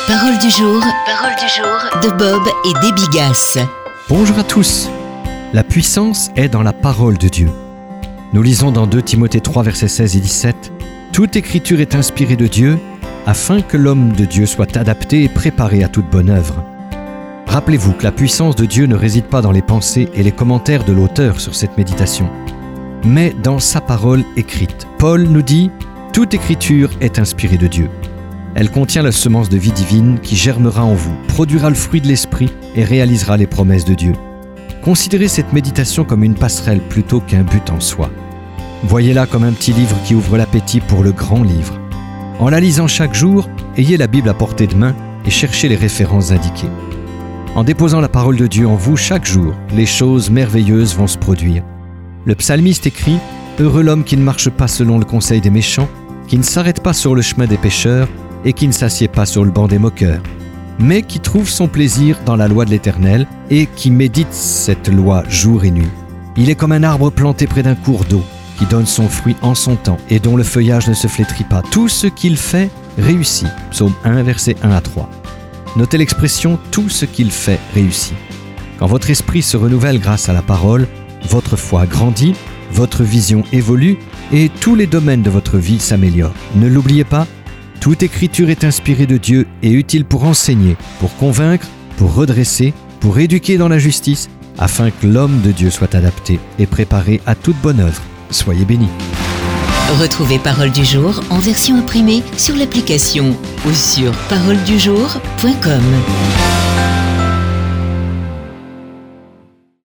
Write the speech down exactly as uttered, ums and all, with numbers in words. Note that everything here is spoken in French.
Parole du jour, parole du jour de Bob et Debbie Gass. Bonjour à tous. La puissance est dans la parole de Dieu. Nous lisons dans deux Timothée trois, versets seize et dix-sept. Toute écriture est inspirée de Dieu, afin que l'homme de Dieu soit adapté et préparé à toute bonne œuvre. Rappelez-vous que la puissance de Dieu ne réside pas dans les pensées et les commentaires de l'auteur sur cette méditation, mais dans sa parole écrite. Paul nous dit « Toute écriture est inspirée de Dieu ». Elle contient la semence de vie divine qui germera en vous, produira le fruit de l'esprit et réalisera les promesses de Dieu. Considérez cette méditation comme une passerelle plutôt qu'un but en soi. Voyez-la comme un petit livre qui ouvre l'appétit pour le grand livre. En la lisant chaque jour, ayez la Bible à portée de main et cherchez les références indiquées. En déposant la parole de Dieu en vous chaque jour, les choses merveilleuses vont se produire. Le psalmiste écrit « Heureux l'homme qui ne marche pas selon le conseil des méchants, qui ne s'arrête pas sur le chemin des pécheurs, et qui ne s'assied pas sur le banc des moqueurs, mais qui trouve son plaisir dans la loi de l'Éternel et qui médite cette loi jour et nuit. Il est comme un arbre planté près d'un cours d'eau, qui donne son fruit en son temps et dont le feuillage ne se flétrit pas. Tout ce qu'il fait réussit. Psaume un, versets un à trois. Notez l'expression « tout ce qu'il fait réussit ». Quand votre esprit se renouvelle grâce à la parole, votre foi grandit, votre vision évolue et tous les domaines de votre vie s'améliorent. Ne l'oubliez pas, toute écriture est inspirée de Dieu et utile pour enseigner, pour convaincre, pour redresser, pour éduquer dans la justice, afin que l'homme de Dieu soit adapté et préparé à toute bonne œuvre. Soyez bénis. Retrouvez Parole du jour en version imprimée sur l'application ou sur parole du jour point com.